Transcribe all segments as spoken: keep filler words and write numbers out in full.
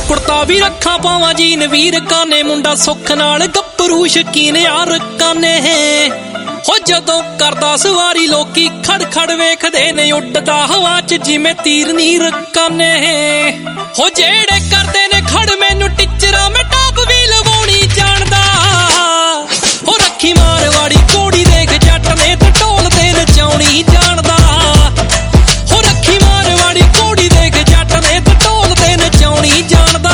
ਕੁੜਤਾ ਵੀ ਰੱਖਾਂ ਪਾਵਾਂ ਜੀਨ ਵੀਰ ਕਾਨੇ ਮੁੰਡਾ ਸੁੱਖ ਨਾਲ ਗੱਭਰੂ ਸ਼ਕੀਨ ਯਾਰ ਕਾਨੇ ਹੋ ਜਦੋਂ ਕਰਦਾ ਸਵਾਰੀ ਲੋਕੀ ਖੜ ਖੜ ਵੇਖਦੇ ਨੇ ਉੱਡਦਾ ਹਵਾ ਚ ਜਿਵੇਂ ਤੀਰ ਨੀਰ ਕਾਨੇ ਹੋ ਜਿਹੜੇ ਕਰਦੇ ਨੇ ਖੜ ਮੈਨੂੰ ਟਿਚਰਾਂ ਮੈਂ ਟਾਪ ਵੀ ਲਵਾਉਣੀ ਜਾਣਦਾ ਹੋ ਰੱਖੀ ਮਾਰਵਾੜੀ ਕੋੜੀ ਦੇਖ ਜੱਟ ਨੇ ਤੇ ਢੋਲ ਤੇ ਨਚਾਉਣੀ ਜਾਣਦਾ ਹੋ ਰੱਖੀ ਮਾਰਵਾੜੀ ਕੋੜੀ ਦੇਖ ਜੱਟ ਨੇ ਤੇ ਢੋਲ ਤੇ ਨਚਾਉਣੀ ਜਾਣਦਾ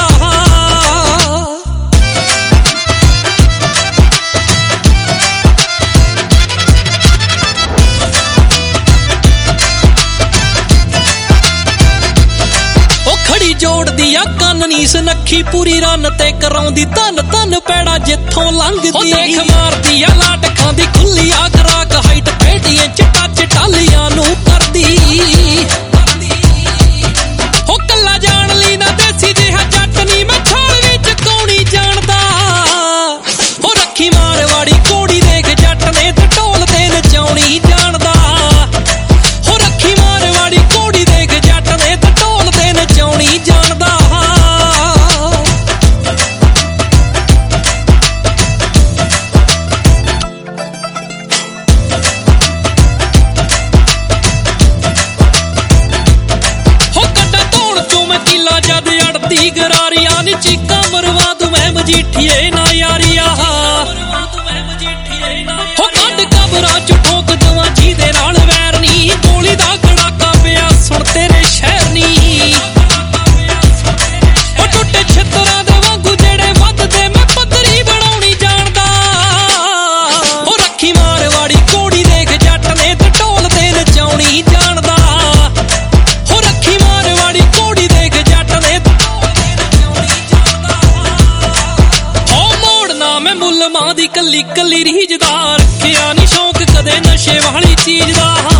ਜੋੜਦੀ ਆ ਕੰਨ ਨੀ ਸੁਨੱਖੀ ਪੂਰੀ ਰੰਨ ਤੇ ਕਰਾਉਂਦੀ ਧਨ ਧਨ ਪੈੜਾ ਜਿੱਥੋਂ ਲੰਘਦੀ ਉਹ ਦੇਖ ਮਾਰਦੀ ਆ ਲਾਟਕਾਂ ਦੀ ਖੁੱਲੀ ਆ ਖਰਾਕ ਹਾਈਟ ਪੈਟੀਆਂ ਚਿੱਟਾ ਚਟਾਲੀਆਂ ਨੂੰ ਕਰਦੀ ਹੋ ਕੱਲਾ ਜਾਣ ਲਈ ਨਾ ਦੇਸੀ ਜਿਹਾ ਜੱਟ ਨੀ ਮੈਂ ਛਾਲ ਵੀ ਚਕਾਉਣੀ ਜਾਣਦਾ ਹੋ ਰੱਖੀ ਮਾਰਵਾੜੀ ਕੋੜੀ ਦੇਖ ਜੱਟ ਨੇ ਤੇ ਢੋਲ ਤੇ ਨਚਾਉਣੀ ਜਾਣਦਾ ਹੋ ਰੱਖੀ ਮਾਰਵਾੜੀ ਕੋੜੀ ਦੇਖ ਜੱਟ ਨੇ ਤੇ ਢੋਲ ਤੇ ਨਚਾਉਣੀ ਜਾਣਦਾ ਗਰਾਰੀਆਂ ਨੀ ਚੀਕਾਂ ਮਰਵਾ ਦੂੰ ਮੈਂ ਮਜੀਠੀਏ ਨਾ ਯਾਰੀਆ ਹੋ ਕੱਢ ਕਬਰਾਂ ਚ ਠੋਕ ਦਵਾਂ ਜਿਹਦੇ ਨਾਲ ਵੈਰ ਨੀ ਗੋਲੀ ਦਾ ਖੜਾਕਾ ਪਿਆ ਸੁਣ ਤੇਰੇ ਸ਼ਹਿਰ ਨੀ ਉਹ ਟੁੱਟੇ ਛਿੱਤਰਾਂ ਦੇ ਵਾਂਗੂ ਜਿਹੜੇ ਵੱਧਦੇ ਮੈਂ ਪੱਧਰੀ ਬਣਾਉਣੀ ਜਾਣਦਾ ਉਹ ਰੱਖੀ ਮਾਰਵਾੜੀ ਕੋੜੀ ਦੇਖ ਜੱਟ ਨੇ ਤੇ ਢੋਲ ਤੇ ਨਚਾਉਣੀ ਜਾਣਦਾ ਹੋ ਰੱਖੀ ਮਾਰਵਾੜੀ ਕੋੜੀ ਦੇਖ ਜੱਟ ਨੇ ਮੈਂ ਮੁੱਲ ਮਾਂ ਦੀ ਕੱਲੀ ਕੱਲੀ ਰੀਝਦਾ ਰੱਖਿਆ ਨੀ ਸ਼ੌਂਕ ਕਦੇ ਨਸ਼ੇ ਵਾਲੀ ਚੀਜ਼ ਦਾ।